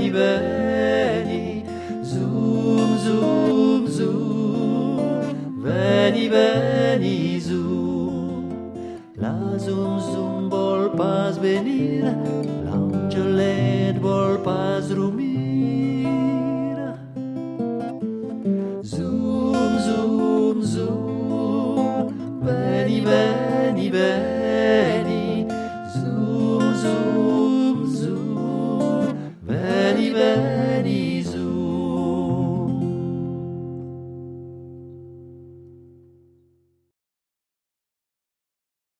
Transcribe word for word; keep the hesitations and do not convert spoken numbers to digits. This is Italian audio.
veni, veni, zoom, zoom, zoom, veni, veni, zoom. La zoom, zoom vol pas venir, l'angelet vol pas rumir.